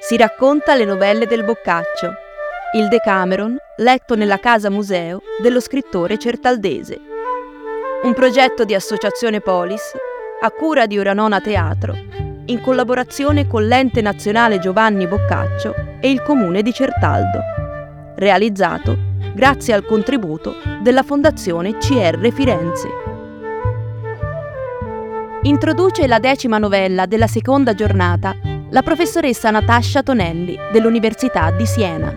Si racconta le novelle del Boccaccio, il Decameron letto nella casa museo dello scrittore certaldese. Un progetto di Associazione Polis a cura di Oranona Teatro, in collaborazione con l'Ente Nazionale Giovanni Boccaccio e il Comune di Certaldo. Realizzato grazie al contributo della Fondazione CR Firenze. Introduce la 10ª novella della seconda giornata la professoressa Natascia Tonelli dell'Università di Siena.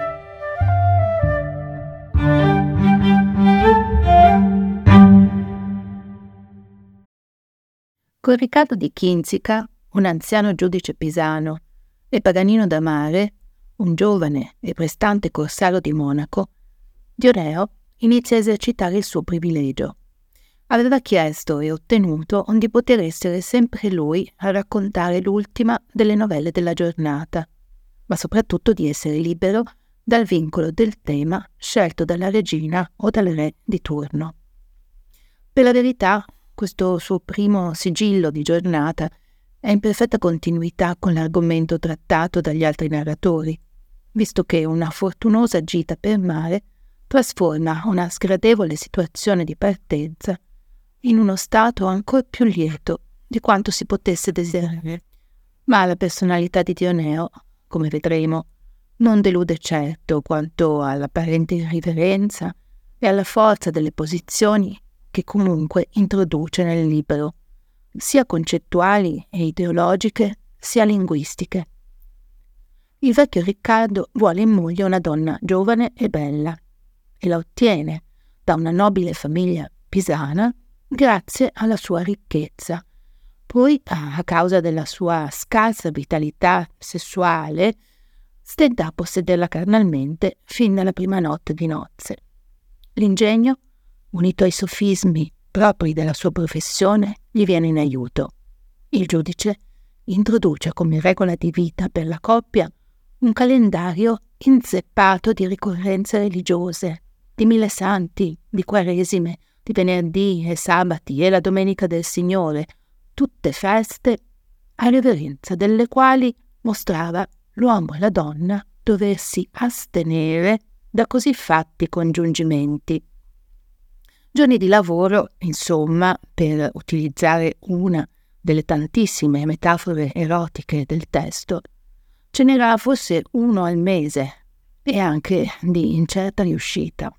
Con Riccardo di Kinzica, un anziano giudice pisano, e Paganino da Mare, un giovane e prestante corsario di Monaco, Dioneo inizia a esercitare il suo privilegio. Aveva chiesto e ottenuto di poter essere sempre lui a raccontare l'ultima delle novelle della giornata, ma soprattutto di essere libero dal vincolo del tema scelto dalla regina o dal re di turno. Per la verità, questo suo primo sigillo di giornata è in perfetta continuità con l'argomento trattato dagli altri narratori, visto che una fortunosa gita per mare trasforma una sgradevole situazione di partenza in uno stato ancor più lieto di quanto si potesse desiderare. Ma la personalità di Dioneo, come vedremo, non delude certo quanto all'apparente irriverenza e alla forza delle posizioni che comunque introduce nel libro, sia concettuali e ideologiche, sia linguistiche. Il vecchio Riccardo vuole in moglie una donna giovane e bella, e la ottiene da una nobile famiglia pisana grazie alla sua ricchezza. Poi, a causa della sua scarsa vitalità sessuale, stenta a possederla carnalmente fin dalla prima notte di nozze. L'ingegno, unito ai sofismi propri della sua professione, gli viene in aiuto. Il giudice introduce come regola di vita per la coppia un calendario inzeppato di ricorrenze religiose, di mille santi, di quaresime, di venerdì e sabati e la domenica del Signore, tutte feste a reverenza delle quali mostrava l'uomo e la donna doversi astenere da così fatti congiungimenti. Giorni di lavoro, insomma, per utilizzare una delle tantissime metafore erotiche del testo, ce n'era forse uno al mese e anche di incerta riuscita.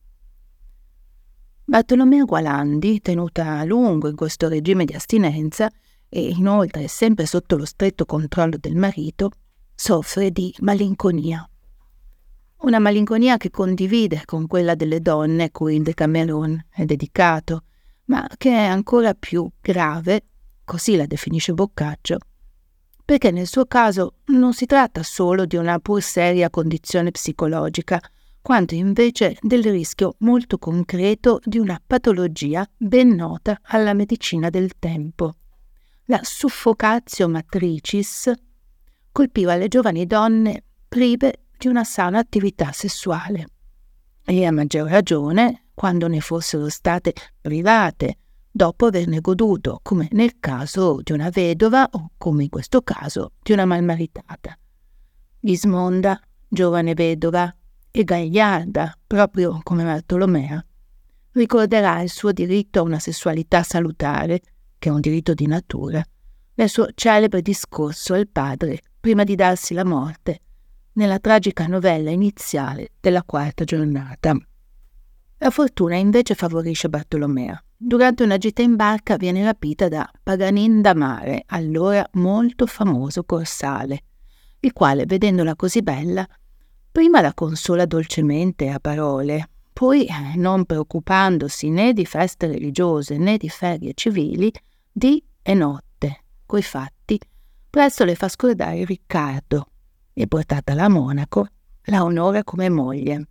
Bartolomeo Gualandi, tenuta a lungo in questo regime di astinenza e inoltre sempre sotto lo stretto controllo del marito, soffre di malinconia. Una malinconia che condivide con quella delle donne cui il Decameron è dedicato, ma che è ancora più grave, così la definisce Boccaccio, perché nel suo caso non si tratta solo di una pur seria condizione psicologica, quanto invece del rischio molto concreto di una patologia ben nota alla medicina del tempo. La suffocatio matricis colpiva le giovani donne prive di una sana attività sessuale, e a maggior ragione quando ne fossero state private dopo averne goduto, come nel caso di una vedova o come in questo caso di una malmaritata. Gismonda, giovane vedova, e gagliarda, proprio come Bartolomea, ricorderà il suo diritto a una sessualità salutare, che è un diritto di natura, nel suo celebre discorso al padre prima di darsi la morte, nella tragica novella iniziale della 4ª giornata. La fortuna invece favorisce Bartolomea. Durante una gita in barca viene rapita da Paganin da Mare, allora molto famoso corsale, il quale, vedendola così bella, prima la consola dolcemente a parole, poi, non preoccupandosi né di feste religiose né di ferie civili, dì e notte, coi fatti, presto le fa scordare Riccardo e, portatala a Monaco, la onora come moglie.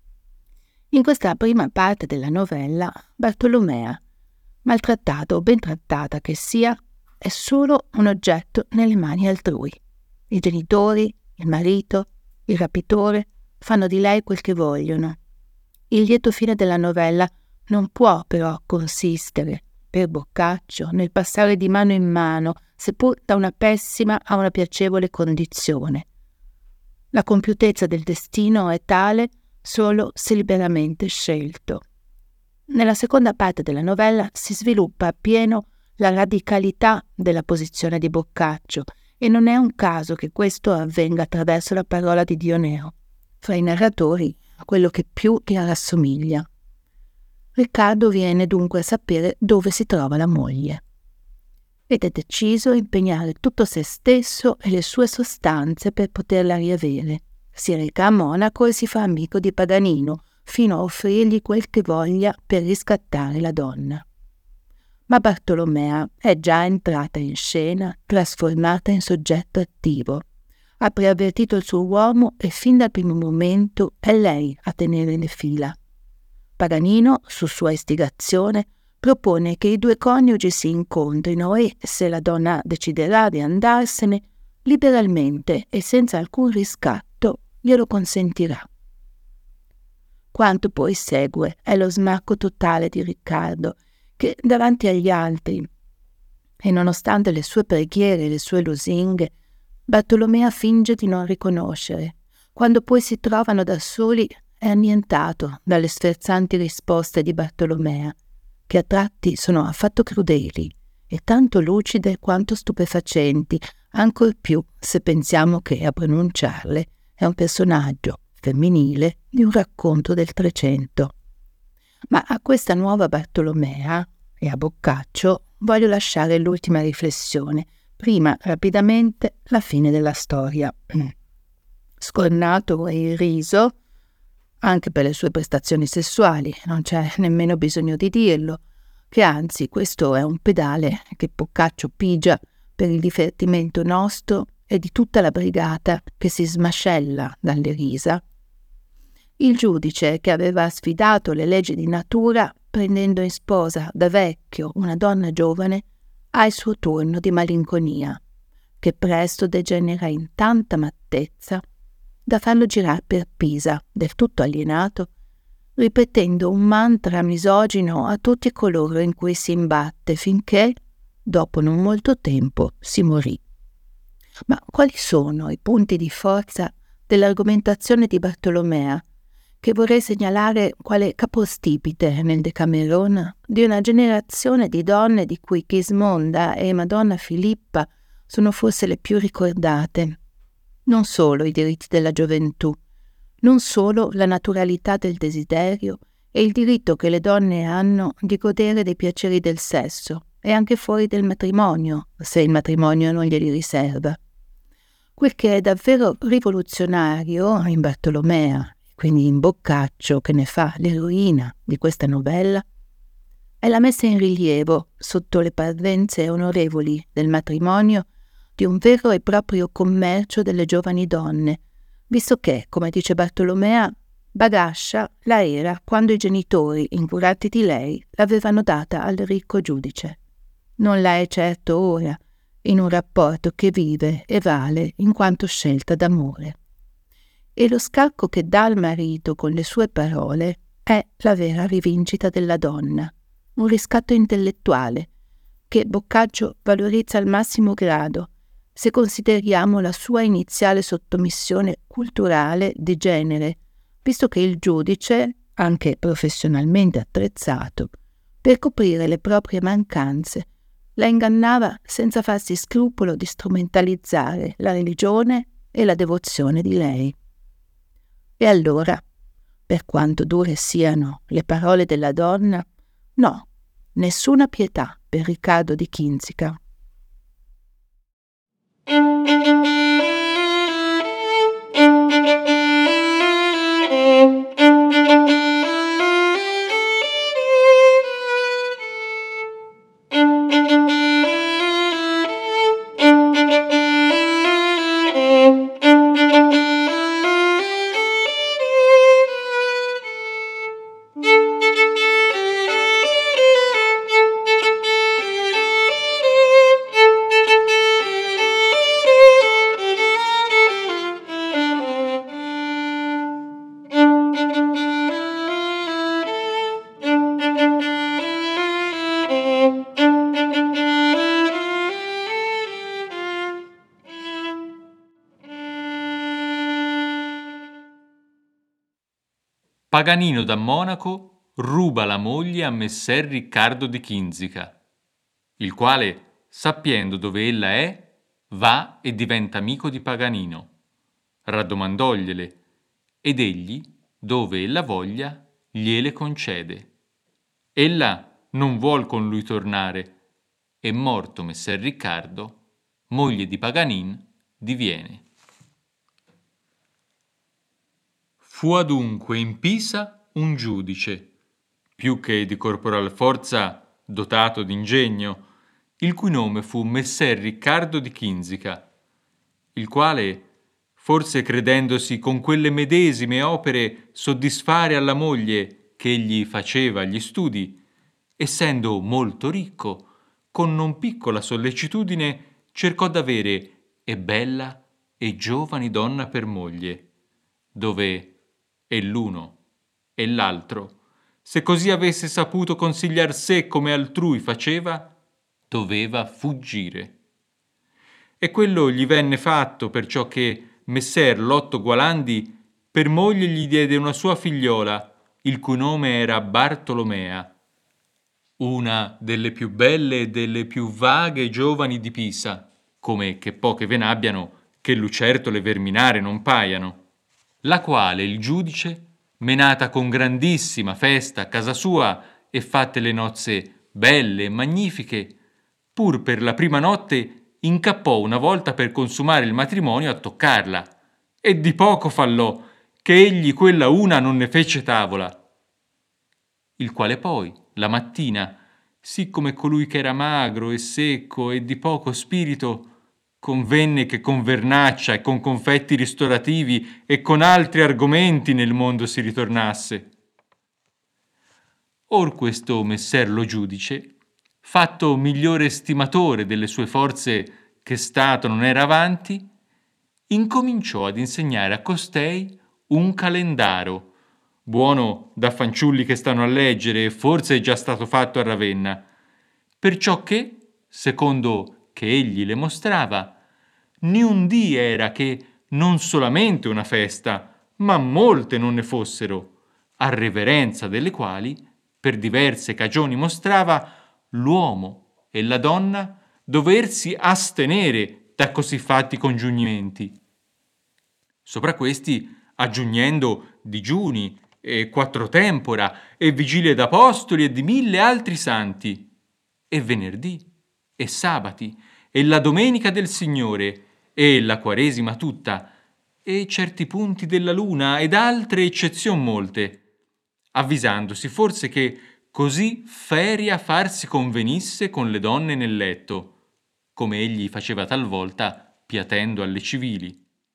In questa prima parte della novella, Bartolomea, maltrattata o ben trattata che sia, è solo un oggetto nelle mani altrui. I genitori, il marito, il rapitore fanno di lei quel che vogliono. Il lieto fine della novella non può però consistere, per Boccaccio, nel passare di mano in mano, seppur da una pessima a una piacevole condizione, La compiutezza del destino è tale solo se liberamente scelto. Nella seconda parte della novella si sviluppa appieno la radicalità della posizione di Boccaccio e non è un caso che questo avvenga attraverso la parola di Dioneo, fra i narratori quello che più gli rassomiglia. Riccardo viene dunque a sapere dove si trova la moglie ed è deciso a impegnare tutto se stesso e le sue sostanze per poterla riavere. Si reca a Monaco e si fa amico di Paganino, fino a offrirgli quel che voglia per riscattare la donna. Ma Bartolomea è già entrata in scena, trasformata in soggetto attivo. Ha preavvertito il suo uomo e fin dal primo momento è lei a tenere le fila. Paganino, su sua istigazione, propone che i due coniugi si incontrino e, se la donna deciderà di andarsene, liberalmente e senza alcun riscatto glielo consentirà. Quanto poi segue è lo smacco totale di Riccardo, che davanti agli altri, e nonostante le sue preghiere e le sue lusinghe, Bartolomea finge di non riconoscere. Quando poi si trovano da soli è annientato dalle sferzanti risposte di Bartolomea, che a tratti sono affatto crudeli e tanto lucide quanto stupefacenti, ancor più se pensiamo che a pronunciarle è un personaggio femminile di un racconto del Trecento. Ma a questa nuova Bartolomea e a Boccaccio voglio lasciare l'ultima riflessione, prima rapidamente la fine della storia. Scornato e irriso, anche per le sue prestazioni sessuali, non c'è nemmeno bisogno di dirlo, che anzi questo è un pedale che Boccaccio pigia per il divertimento nostro e di tutta la brigata che si smascella dalle risa. Il giudice che aveva sfidato le leggi di natura, prendendo in sposa da vecchio una donna giovane, ha il suo turno di malinconia, che presto degenera in tanta mattezza da farlo girare per Pisa, del tutto alienato, ripetendo un mantra misogino a tutti coloro in cui si imbatte, finché, dopo non molto tempo, si morì. Ma quali sono i punti di forza dell'argomentazione di Bartolomea, che vorrei segnalare quale capostipite nel Decameron di una generazione di donne di cui Chismonda e Madonna Filippa sono forse le più ricordate? Non solo i diritti della gioventù, non solo la naturalità del desiderio e il diritto che le donne hanno di godere dei piaceri del sesso e anche fuori del matrimonio, se il matrimonio non glieli riserva. Quel che è davvero rivoluzionario in Bartolomea, quindi in Boccaccio, che ne fa l'eroina di questa novella, è la messa in rilievo, sotto le parvenze onorevoli del matrimonio, di un vero e proprio commercio delle giovani donne, visto che, come dice Bartolomea, Bagascia la era quando i genitori, incurati di lei, l'avevano data al ricco giudice. Non la è certo ora, in un rapporto che vive e vale in quanto scelta d'amore. E lo scacco che dà al marito con le sue parole è la vera rivincita della donna, un riscatto intellettuale che Boccaccio valorizza al massimo grado, se consideriamo la sua iniziale sottomissione culturale di genere, visto che il giudice, anche professionalmente attrezzato, per coprire le proprie mancanze, la ingannava senza farsi scrupolo di strumentalizzare la religione e la devozione di lei. E allora, per quanto dure siano le parole della donna, no, nessuna pietà per Riccardo di Kinzica. Paganino da Monaco ruba la moglie a messer Riccardo di Kinzica, il quale, sappiendo dove ella è, va e diventa amico di Paganino. Raddomandogliele, ed egli, dove ella voglia, gliele concede. Ella non vuol con lui tornare, e morto messer Riccardo, moglie di Paganin diviene. Fu adunque in Pisa un giudice, più che di corporal forza dotato d'ingegno, il cui nome fu messer Riccardo di Kinzica, il quale, forse credendosi con quelle medesime opere soddisfare alla moglie che egli faceva gli studi, essendo molto ricco, con non piccola sollecitudine cercò d'avere e bella e giovani donna per moglie, dove e l'uno e l'altro, se così avesse saputo consigliar sé come altrui faceva, doveva fuggire. E quello gli venne fatto perciò che messer Lotto Gualandi per moglie gli diede una sua figliola, il cui nome era Bartolomea, una delle più belle e delle più vaghe giovani di Pisa, come che poche ve n'abbiano, che lucertole verminare non paiano, la quale il giudice, menata con grandissima festa a casa sua e fatte le nozze belle e magnifiche, pur per la prima notte incappò una volta per consumare il matrimonio a toccarla, e di poco fallò che egli quella una non ne fece tavola. Il quale poi, la mattina, siccome colui che era magro e secco e di poco spirito, convenne che con vernaccia e con confetti ristorativi e con altri argomenti nel mondo si ritornasse. Or questo messer lo giudice, fatto migliore estimatore delle sue forze che stato non era avanti, incominciò ad insegnare a costei un calendaro, buono da fanciulli che stanno a leggere e forse è già stato fatto a Ravenna, perciò che, secondo che egli le mostrava, ni un dì era che non solamente una festa, ma molte non ne fossero, a reverenza delle quali, per diverse cagioni mostrava, l'uomo e la donna doversi astenere da così fatti congiungimenti. Sopra questi aggiungendo digiuni e quattro tempora e vigilie d'apostoli e di 1000 altri santi, e venerdì e sabati e la domenica del Signore e la quaresima tutta e certi punti della luna ed altre eccezion molte, avvisandosi forse che così feria farsi convenisse con le donne nel letto, come egli faceva talvolta piatendo alle civili.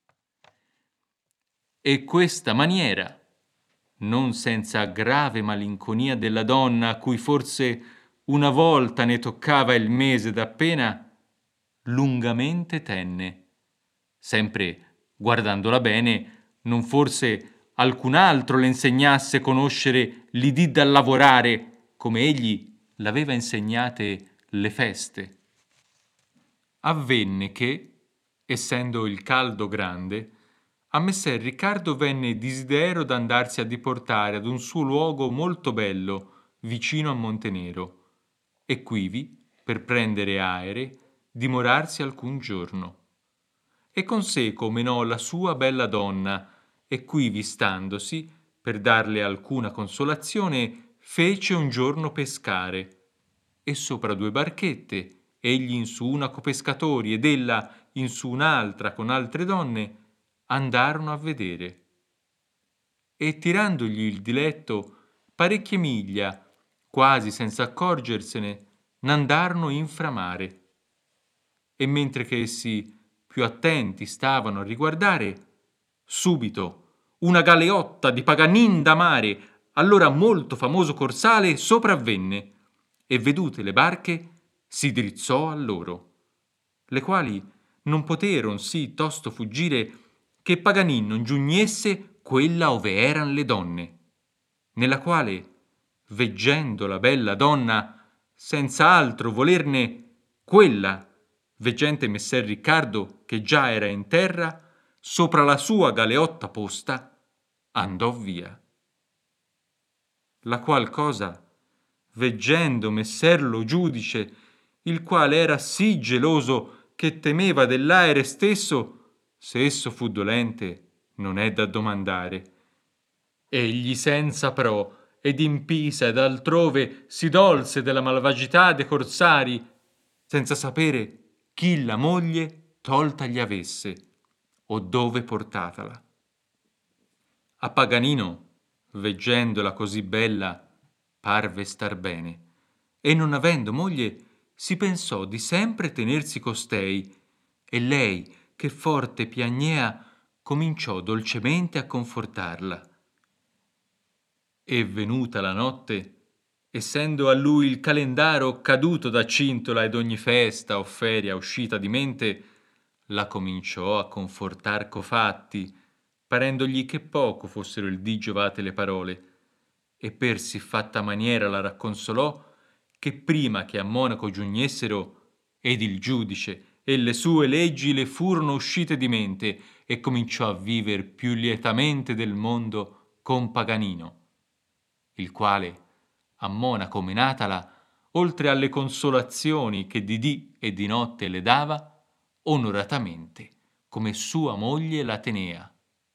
E questa maniera, non senza grave malinconia della donna a cui forse una volta ne toccava il mese d'appena, lungamente tenne, sempre guardandola bene, non forse alcun altro le insegnasse conoscere l'idì da lavorare come egli l'aveva insegnate le feste. Avvenne che, essendo il caldo grande, a messer Riccardo venne desiderio d'andarsi a diportare ad un suo luogo molto bello, vicino a Montenero, e quivi, per prendere aere, dimorarsi alcun giorno. E con seco menò la sua bella donna, e quivi standosi, per darle alcuna consolazione, fece un giorno pescare. E sopra 2 barchette, egli in su una co pescatori ed ella in su un'altra con altre donne, andarono a vedere. E tirandogli il diletto parecchie miglia, quasi senza accorgersene, n'andarono inframare. E mentre che essi più attenti stavano a riguardare, subito una galeotta di Paganin da mare, allora molto famoso corsale, sopravvenne, e vedute le barche si drizzò a loro, le quali non poteron sì tosto fuggire che Paganin non giugnesse quella ove eran le donne, nella quale, veggendo la bella donna, senza altro volerne, quella, veggente messer Riccardo che già era in terra, sopra la sua galeotta posta, andò via. la qual cosa, veggendo messer lo giudice, il quale era sì geloso che temeva dell'aere stesso, se esso fu dolente, non è da domandare. Egli senza pro ed in Pisa ed altrove si dolse della malvagità de corsari, senza sapere chi la moglie tolta gli avesse o dove portatala. A Paganino, veggendola così bella, parve star bene, e non avendo moglie si pensò di sempre tenersi costei, e lei, che forte piagnea, cominciò dolcemente a confortarla. E venuta la notte, essendo a lui il calendaro caduto da cintola ed ogni festa o feria uscita di mente, la cominciò a confortar cofatti, parendogli che poco fossero il dì giovate le parole, e per sì fatta maniera la racconsolò che prima che a Monaco giugnessero ed il giudice e le sue leggi le furono uscite di mente, e cominciò a viver più lietamente del mondo con Paganino, il quale, a Monaco menatala, oltre alle consolazioni che di dì e di notte le dava, onoratamente, come sua moglie la tenea.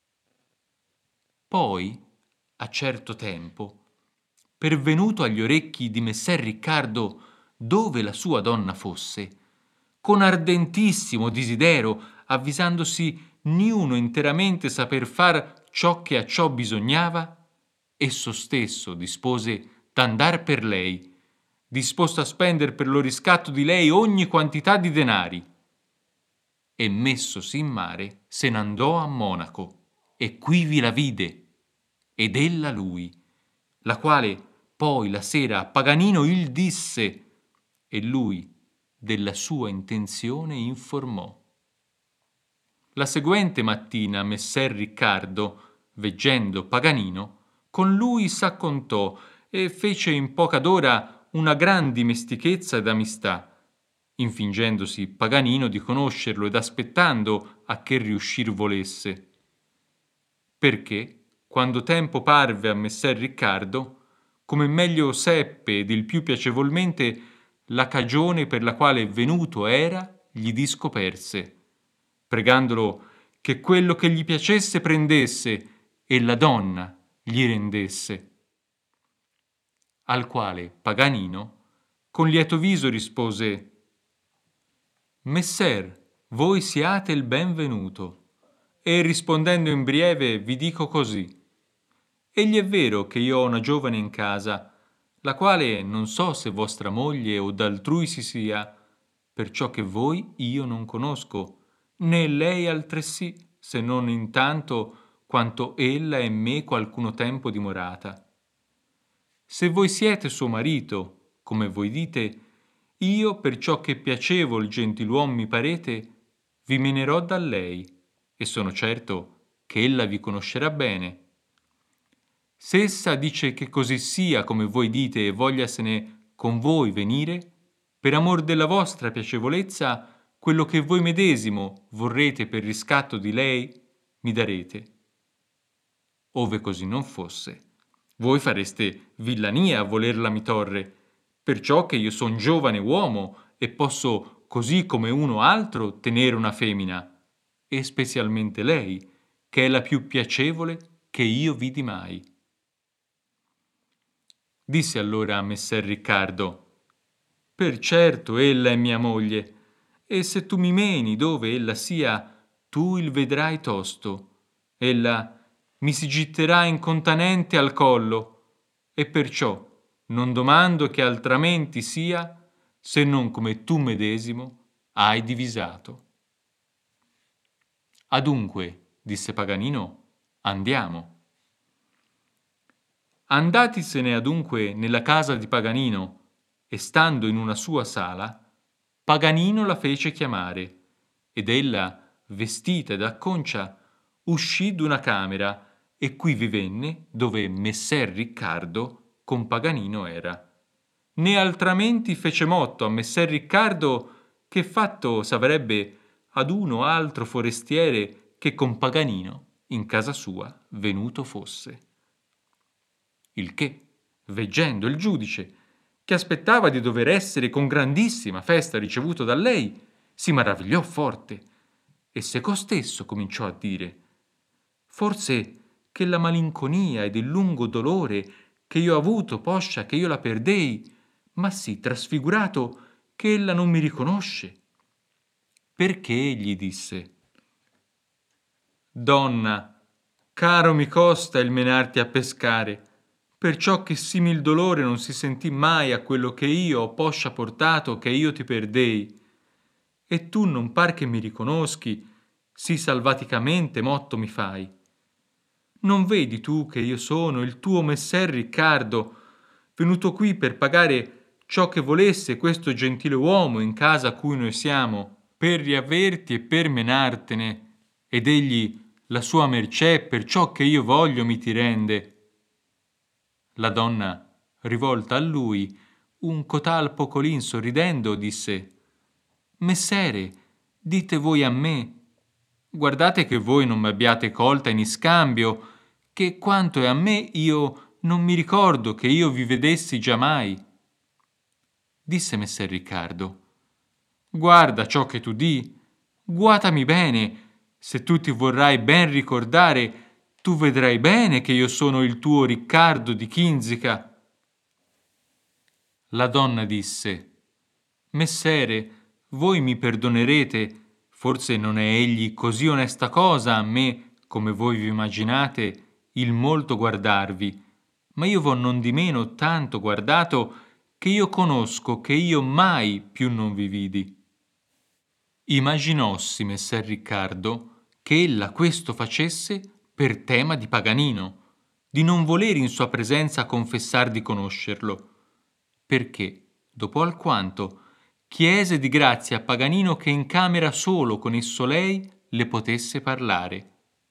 Poi, a certo tempo, pervenuto agli orecchi di messer Riccardo dove la sua donna fosse, con ardentissimo disidero, avvisandosi niuno interamente saper far ciò che a ciò bisognava, esso stesso dispose d'andar per lei, disposto a spender per lo riscatto di lei ogni quantità di denari, e messosi in mare se n'andò a Monaco, e quivi la vide, ed ella lui, la quale poi la sera a Paganino il disse, e lui della sua intenzione informò. La seguente mattina messer Riccardo, veggendo Paganino, con lui s'accontò e fece in poca d'ora una gran dimestichezza ed amistà, infingendosi Paganino di conoscerlo ed aspettando a che riuscir volesse. Perché, quando tempo parve a messer Riccardo, come meglio seppe ed il più piacevolmente la cagione per la quale venuto era, gli discoperse, pregandolo che quello che gli piacesse prendesse e la donna gli rendesse. Al quale Paganino con lieto viso rispose: Messer, voi siate il benvenuto, e rispondendo in breve vi dico così. Egli è vero che io ho una giovane in casa, la quale non so se vostra moglie o d'altrui si sia, perciò che voi io non conosco, né lei altresì, se non in tanto quanto ella è me qualcuno tempo dimorata. Se voi siete suo marito, come voi dite, io, perciò che piacevol gentiluom mi parete, vi menerò da lei, e sono certo che ella vi conoscerà bene. Se essa dice che così sia come voi dite e vogliasene con voi venire, per amor della vostra piacevolezza, quello che voi medesimo vorrete per riscatto di lei, mi darete. Ove così non fosse, voi fareste villania a volerla mi torre, perciò che io son giovane uomo e posso, così come uno altro, tenere una femmina, e specialmente lei, che è la più piacevole che io vidi mai. Disse allora a messer Riccardo: per certo ella è mia moglie, e se tu mi meni dove ella sia, tu il vedrai tosto. Ella mi si gitterà incontanente al collo, e perciò non domando che altramenti sia, se non come tu medesimo hai divisato. Adunque, disse Paganino, andiamo. Andatisene adunque nella casa di Paganino, e stando in una sua sala, Paganino la fece chiamare, ed ella, vestita ed acconcia, uscì d'una camera, e quivi venne dove messer Riccardo con Paganino era. Né altramenti fece motto a messer Riccardo che fatto s'avrebbe ad uno altro forestiere che con Paganino in casa sua venuto fosse. Il che, veggendo il giudice, che aspettava di dover essere con grandissima festa ricevuto da lei, si maravigliò forte e seco stesso cominciò a dire: forse che la malinconia ed il lungo dolore che io ho avuto poscia che io la perdei, ma sì trasfigurato che ella non mi riconosce. Perché gli disse: donna, caro mi costa il menarti a pescare, perciò che simil dolore non si sentì mai a quello che io ho poscia portato che io ti perdei. E tu non par che mi riconoschi, sì salvaticamente motto mi fai. Non vedi tu che io sono il tuo messer Riccardo, venuto qui per pagare ciò che volesse questo gentile uomo in casa a cui noi siamo, per riaverti e per menartene, ed egli la sua mercè per ciò che io voglio mi ti rende. La donna, rivolta a lui, un cotal pocolin sorridendo, disse: messere, dite voi a me, guardate che voi non m'abbiate colta in iscambio, che quanto è a me io non mi ricordo che io vi vedessi giammai. Disse messer Riccardo: guarda ciò che tu di, guatami bene, se tu ti vorrai ben ricordare, tu vedrai bene che io sono il tuo Riccardo di Kinzica. La donna disse: messere, voi mi perdonerete, forse non è egli così onesta cosa a me, come voi vi immaginate, il molto guardarvi, ma io v'ho nondimeno tanto guardato che io conosco che io mai più non vi vidi. Immaginossi messer Riccardo che ella questo facesse per tema di Paganino, di non voler in sua presenza confessar di conoscerlo, perché, dopo alquanto, chiese di grazia a Paganino che in camera solo con esso lei le potesse parlare.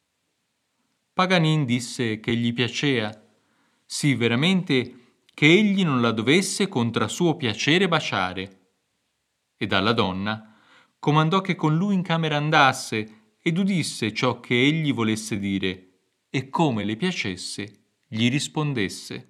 Paganin disse che gli piacea, sì veramente che egli non la dovesse contra suo piacere baciare. Ed alla donna comandò che con lui in camera andasse ed udisse ciò che egli volesse dire, e come le piacesse gli rispondesse.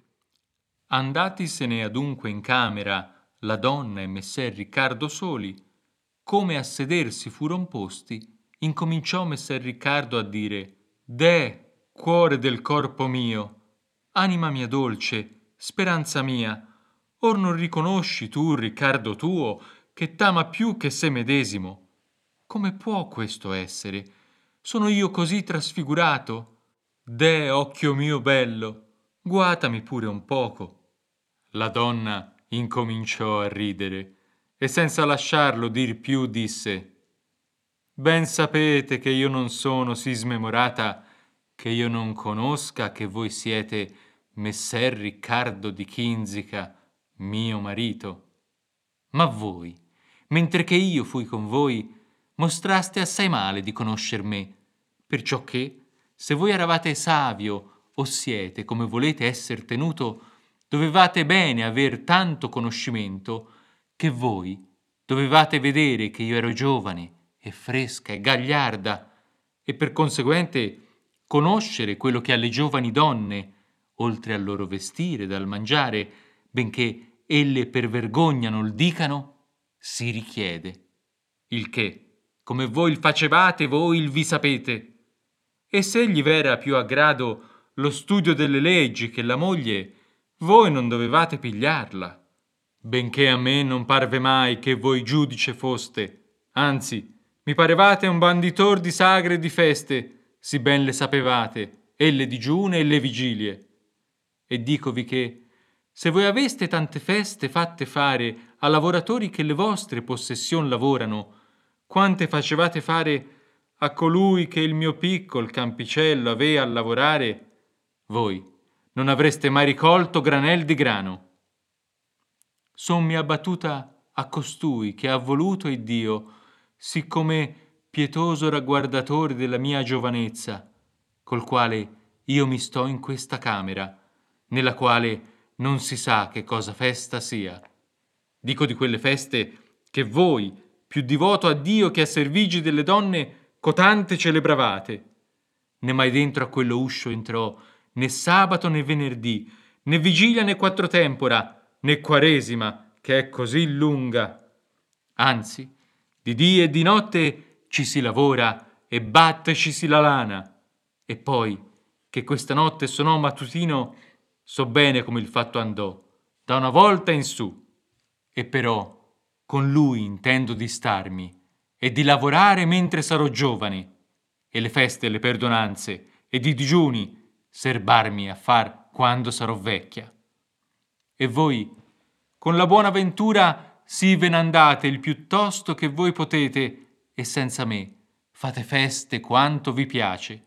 Andatisene adunque in camera la donna e messer Riccardo soli, come a sedersi furon posti, incominciò messer Riccardo a dire: deh, cuore del corpo mio, anima mia dolce, speranza mia, or non riconosci tu, Riccardo tuo, che t'ama più che se medesimo? Come può questo essere? Sono io così trasfigurato? Deh, occhio mio bello, guatami pure un poco. La donna incominciò a ridere e senza lasciarlo dir più disse: ben sapete che io non sono sì smemorata che io non conosca che voi siete messer Riccardo di Kinzica, mio marito. Ma voi, mentre che io fui con voi, mostraste assai male di conoscer me, perciò che, se voi eravate savio o siete come volete esser tenuto, dovevate bene aver tanto conoscimento che voi dovevate vedere che io ero giovane e fresca e gagliarda, e per conseguente conoscere quello che alle giovani donne, oltre al loro vestire ed al mangiare, benché elle per vergogna non dicano, si richiede. Il che, come voi il facevate, voi il vi sapete. E se gli v'era più a grado lo studio delle leggi che la moglie, voi non dovevate pigliarla, benché a me non parve mai che voi giudice foste, anzi, mi parevate un banditor di sagre e di feste, sì ben le sapevate, e le digiune e le vigilie. E dicovi che, se voi aveste tante feste fatte fare a lavoratori che le vostre possession lavorano, quante facevate fare a colui che il mio piccol campicello avea a lavorare, voi non avreste mai ricolto granel di grano. Sommi abbattuta a costui che ha voluto Iddio, siccome pietoso ragguardatore della mia giovanezza, col quale io mi sto in questa camera, nella quale non si sa che cosa festa sia. Dico di quelle feste che voi, più divoto a Dio che a servigi delle donne, cotante celebravate. Né mai dentro a quello uscio entrò né sabato né venerdì, né vigilia né quattrotempora, né quaresima, che è così lunga. Anzi, di dì e di notte ci si lavora e battecisi la lana. E poi, che questa notte sonò mattutino, so bene come il fatto andò, da una volta in su. E però con lui intendo di starmi e di lavorare mentre sarò giovane, e le feste e le perdonanze ed i digiuni serbarmi a far quando sarò vecchia. E voi, con la buona ventura, sì ve n'andate il piuttosto che voi potete, e senza me fate feste quanto vi piace.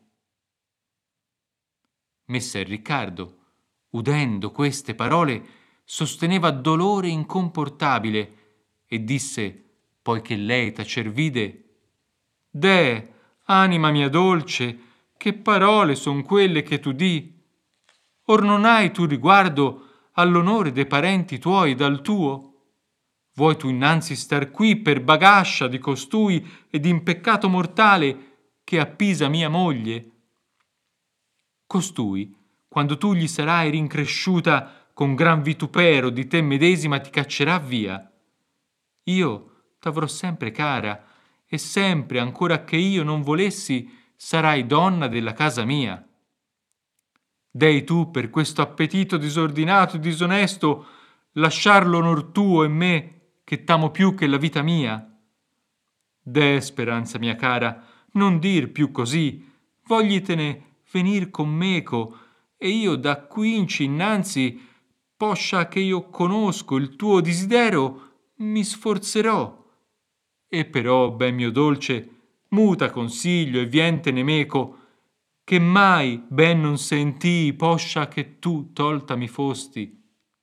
Messer Riccardo, udendo queste parole, sosteneva dolore incomportabile e disse, poiché lei tacer vide: «Deh, anima mia dolce, che parole son quelle che tu di? Or non hai tu riguardo all'onore dei parenti tuoi dal tuo? Vuoi tu innanzi star qui per bagascia di costui ed in peccato mortale che a Pisa mia moglie? Costui, quando tu gli sarai rincresciuta con gran vitupero di te medesima, ti caccerà via. Io t'avrò sempre cara, e sempre, ancora che io non volessi, sarai donna della casa mia. Dei tu per questo appetito disordinato e disonesto lasciar l'onor tuo e me, che t'amo più che la vita mia? Deh, speranza mia cara, non dir più così, voglitene venir con meco, e io da quinci innanzi, poscia che io conosco il tuo desiderio, mi sforzerò. E però, ben mio dolce, muta consiglio e vientene meco, che mai ben non sentii poscia che tu tolta mi fosti.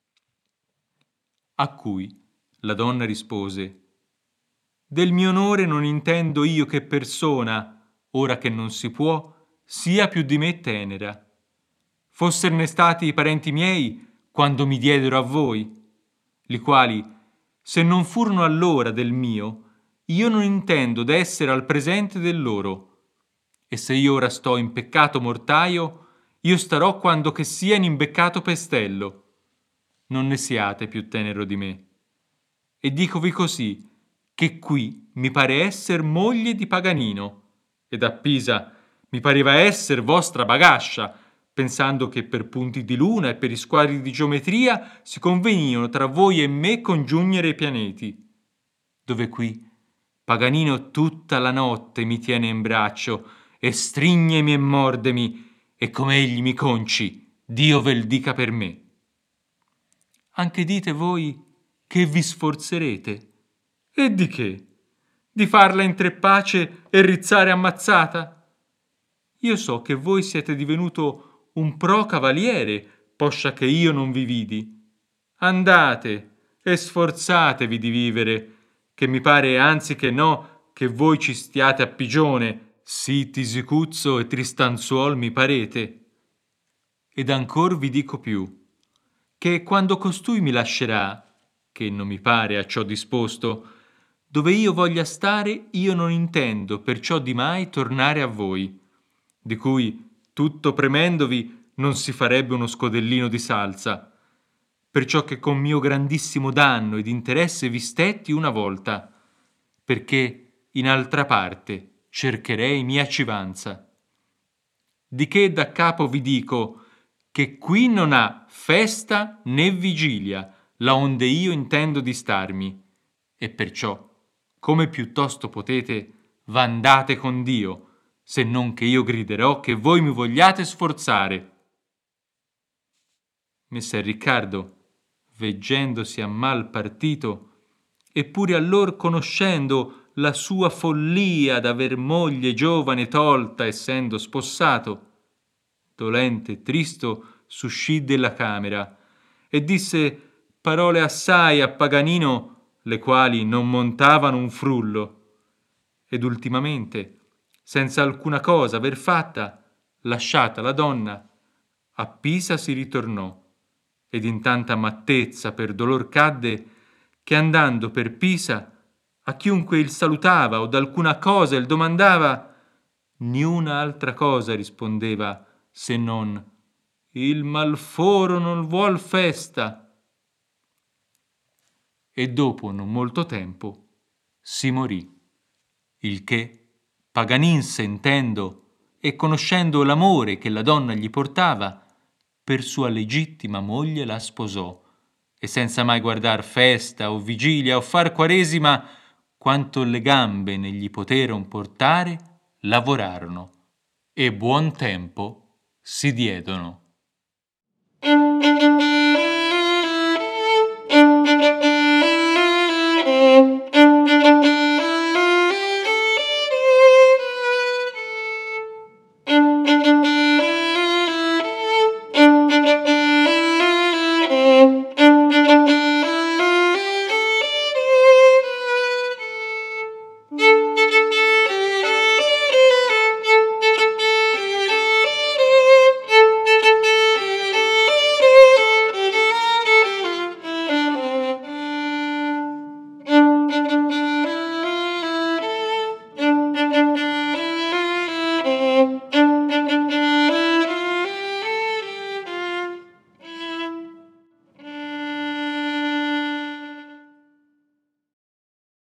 A cui la donna rispose: del mio onore non intendo io che persona, ora che non si può, sia più di me tenera. Fosserne stati i parenti miei quando mi diedero a voi, li quali, se non furono allora del mio, io non intendo d'essere al presente del loro. E se io ora sto in peccato mortaio, io starò quando che sia in imbeccato pestello. Non ne siate più tenero di me. E dicovi così, che qui mi pare esser moglie di Paganino, ed a Pisa mi pareva esser vostra bagascia, pensando che per punti di luna e per i squadri di geometria si convenivano tra voi e me congiungere i pianeti. Dove qui Paganino tutta la notte mi tiene in braccio e strignemi e mordemi, e come egli mi conci, Dio vel dica per me. Anche dite voi che vi sforzerete. E di che? Di farla in tre pace e rizzare ammazzata? Io so che voi siete divenuto un pro cavaliere, poscia che io non vi vidi. Andate e sforzatevi di vivere, che mi pare anzi che no, che voi ci stiate a pigione, sì Tisicuzzo e Tristanzuol mi parete. Ed ancor vi dico più, che quando costui mi lascerà, che non mi pare a ciò disposto, dove io voglia stare, io non intendo perciò di mai tornare a voi, di cui, tutto premendovi, non si farebbe uno scodellino di salsa, perciò che con mio grandissimo danno ed interesse vi stetti una volta, perché in altra parte cercherei mia civanza. Di che da capo vi dico che qui non ha festa né vigilia, la onde io intendo di starmi, e perciò, come piuttosto potete, v'andate con Dio, se non che io griderò che voi mi vogliate sforzare. Messer Riccardo, veggendosi a mal partito, eppure allor conoscendo la sua follia d'aver moglie giovane tolta essendo spossato, dolente e tristo s'uscì della camera e disse parole assai a Paganino, le quali non montavano un frullo, ed ultimamente, senza alcuna cosa aver fatta, lasciata la donna, a Pisa si ritornò, ed in tanta mattezza per dolor cadde, che andando per Pisa, a chiunque il salutava o d'alcuna cosa il domandava, niuna altra cosa rispondeva se non il malforo non vuol festa. E dopo non molto tempo si morì, il che Paganin, sentendo e conoscendo l'amore che la donna gli portava, per sua legittima moglie la sposò, e senza mai guardar festa o vigilia o far quaresima, quanto le gambe ne gli poteron portare, lavorarono e buon tempo si diedono.